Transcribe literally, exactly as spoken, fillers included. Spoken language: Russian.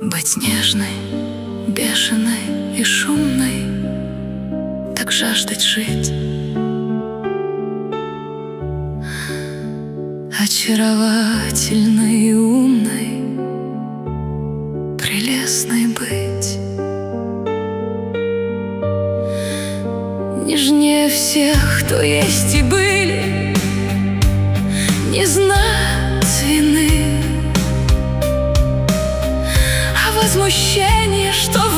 Быть нежной, бешеной и шумной, так жаждать жить. Очаровательной и умной, прелестной быть. Нежнее всех, кто есть и были, не знать вины, а возмущение, что